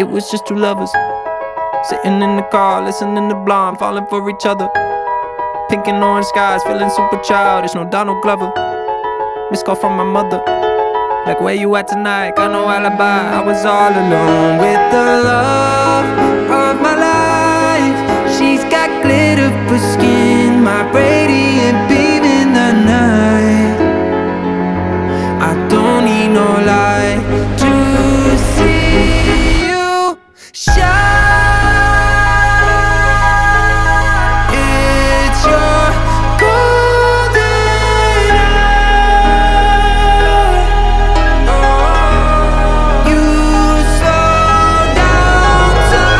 It was just two lovers sitting in the car, listening to Blonde, falling for each other. Pink and orange skies, feeling super childish. No Donald Glover. Missed call from my mother, like, where you at tonight? Got no alibi. I was all alone with the love of my life. She's got glitter for skin, my radiant beam in the night. I don't need no light to see you shine. It's your golden hour. You slow down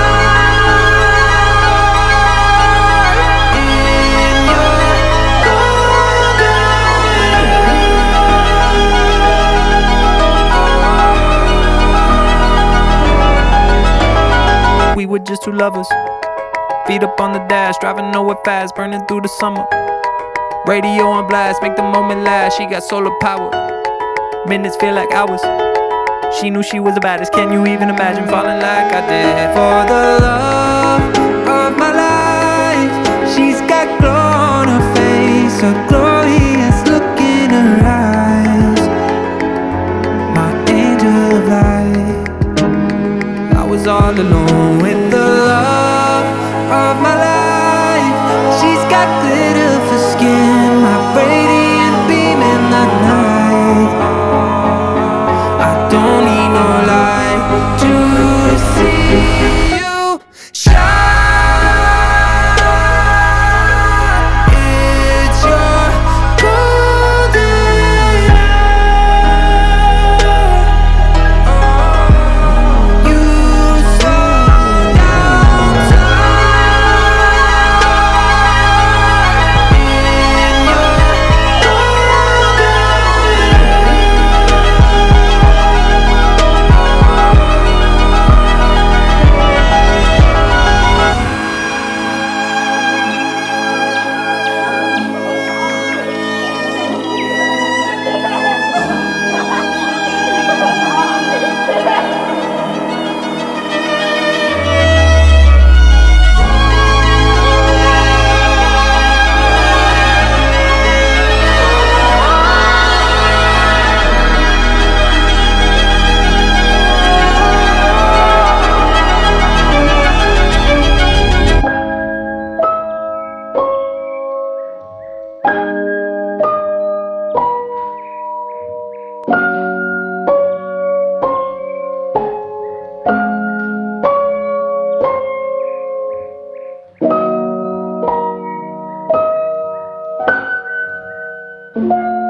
time in your golden hour. We were just two lovers, feet up on the dash, driving nowhere fast, burning through the summer. Radio on blast, make the moment last. She got solar power, minutes feel like hours. She knew she was the baddest. Can you even imagine falling like I did? For the love of my life, she's got glow on her face, a glorious look in her eyes. My angel of light. I was all alone with the love of my life. She's got glitter for skin, my radiant beam in the night. I don't need no light to see you shine. It's your golden hour. You slow down time in your Thank you.